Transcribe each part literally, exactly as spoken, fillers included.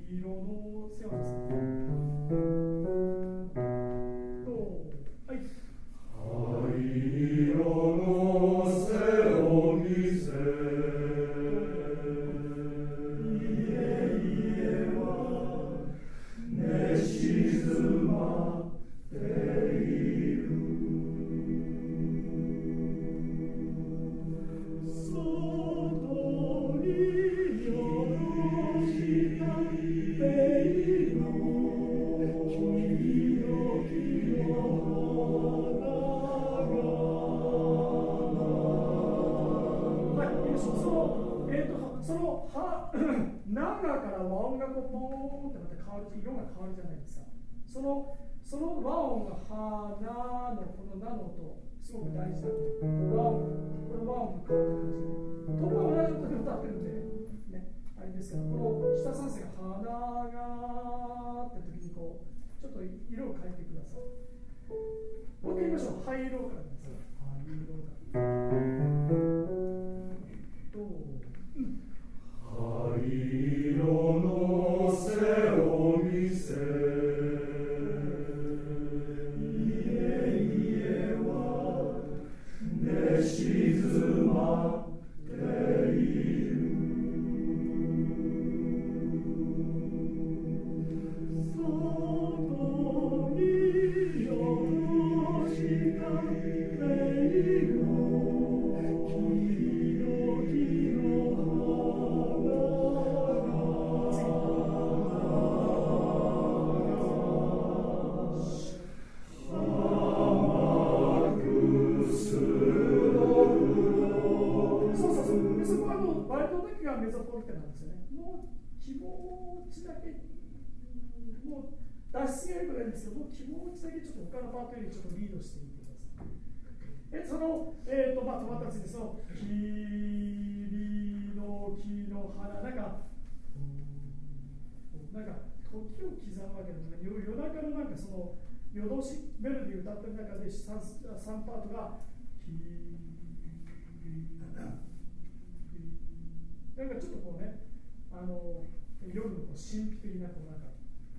色のセオリーです。どうはい灰色の背を見せ色が変わるじゃないですか。そのその和音がはなのこのなの音すごく大事なんで、和音この和音が変わる感じで、ところが同じ音で歌ってるんでね、あれですから、この下三声がはながって時にこうちょっと色を変えてください。もう一回言いましょう。灰色からです。灰色からどう、うん、灰色の背を見せ脱出がよくないんですけど、もう気持ちだけちょっと他のパートよりちょっとリードしてみてください。えその、えーとまあ、止まった次にその「霧の木の花」なんかなんか時を刻むわけでもない、夜中のなんかその夜通しメロディー歌ってる中で 3, 3パートが「霧」なんかちょっとこうね、あの夜のこう神秘的なこうなんか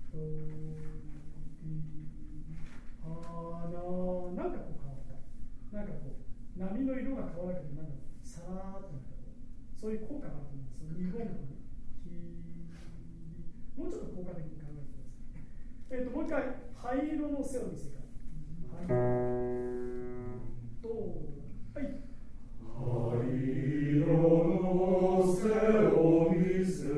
あーなーなんかこう変わったなんかこう波の色が変わらなくてなんかさらーっとなんかこうそういう効果があると思うんです。日本のもうちょっと効果的に考えてください。えっともう一回灰色の背を見せてください。どうはい灰色の背を見せ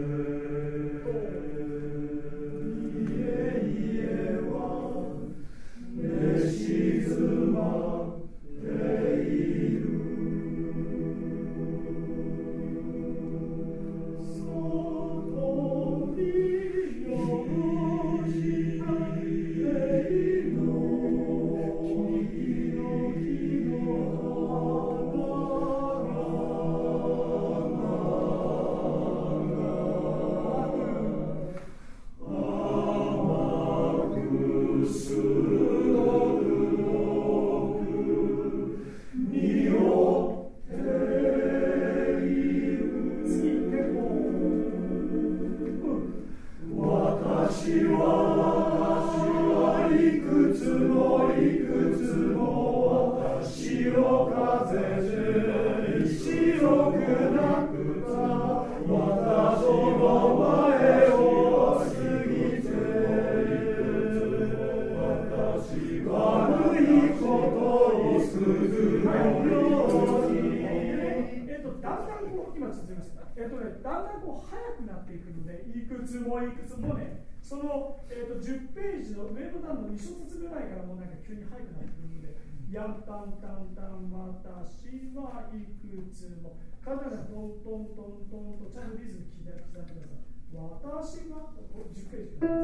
その、えー、とじゅっページの上の段のに小節ぐらいからもうなんか急に速くなってくるので、やんたんたんたん私はいくつも、体がトントントントンとちゃんとリズム刻んでください。私がじゅっページから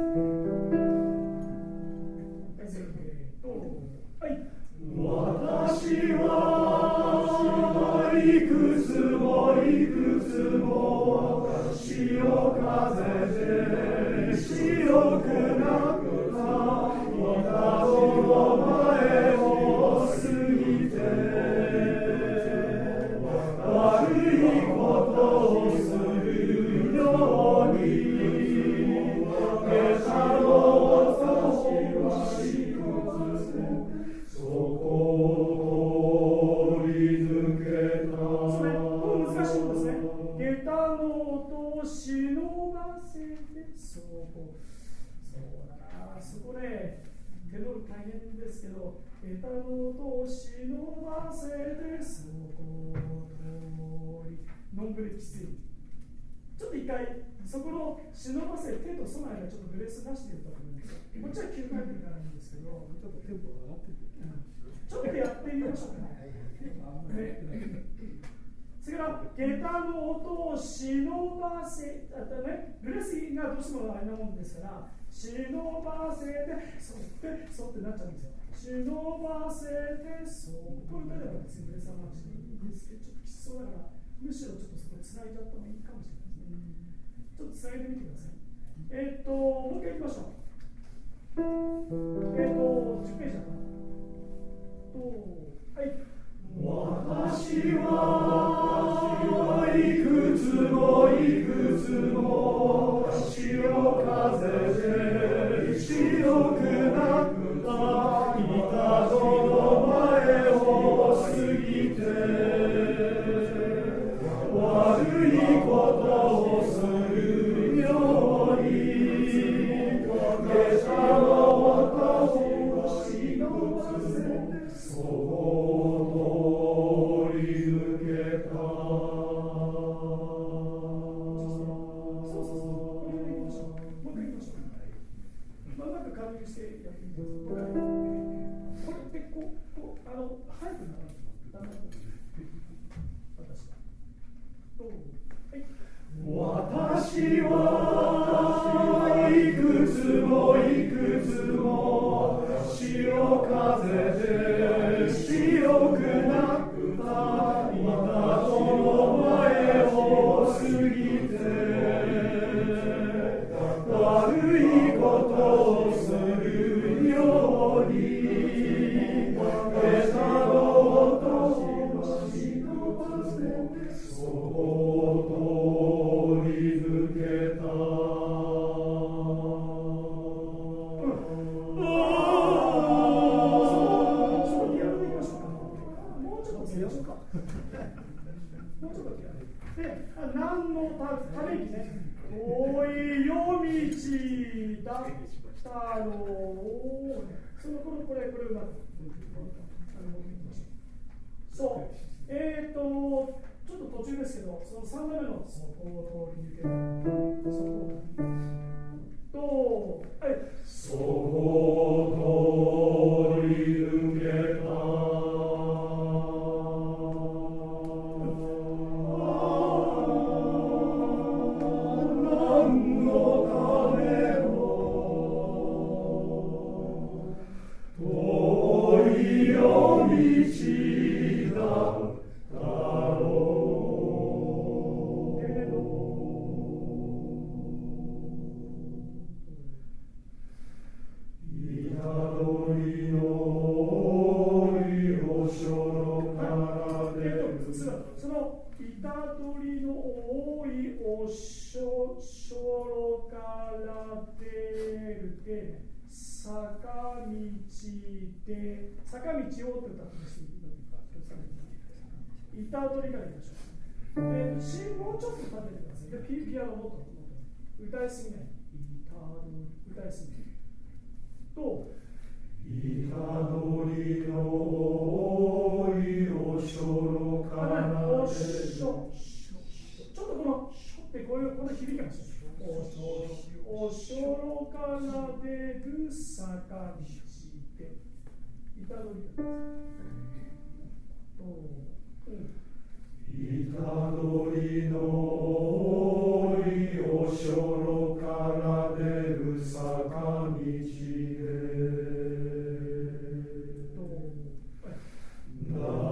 です。えー、とはい私はいくつもいくつも私を風で白くなった私の前を過ぎて悪いことをするようにばせて、そうこう、そうだな、そこね、テノール大変ですけど、下駄の音を忍ばせて、そうこう、通り、ノンブレきつい。ちょっと一回、そこの忍ばせてとその間、ちょっとブレスなしで言ったと思うんですよ。こっちはきゅうかいでいかないんですけど、ちょっとテンポが上がってて、うん、ちょっとやってみましょうかね。ね次は、下駄の音を忍ばせ、あとね、ブレスがどうしてもあれなもんですから、忍ばせて、そうって、そうってなっちゃうんですよ。忍ばせて、そう。こういう歌では別にブレスはなくていいんですけど、ちょっときつそうだから、むしろちょっとそこつないじゃってもいいかもしれないですね。ちょっとつないでみてください。えー、っと、もう一回いきましょう。えー、っと、じゅっページだな。と、はい。 私はいくつもいくつも潮風で白くなった板戸の前を過ぎて悪いことをするように下駄の音を忍ばせてそうしてやってみてください。これってこう、こうあの早くならないとダメだと思う。私は。どう？ はい。私はいくつもいくつも潮風で白くなった板戸の前を過ぎて悪いことをするように下駄の音を忍ばせてそう通り抜けた。 で、何のためにね、遠い夜道だったろう。その頃これ、これうまく。そう。えっ、ー、と、ちょっと途中ですけど、そのさんだめのそこを通り抜ける。そこと、はい。 そこを通り抜けた。 坂道をって歌ってます。板取りからいきましょう。で、C もうちょっと立ててください。で、ピ, ピアノもっと歌いすぎない。板取り、歌いすぎない。と、 板取りの多いおしょろからで。ちょっとこの、しょってこういう、この響きがしおしょろから出る坂道で。板取りだ。板取りの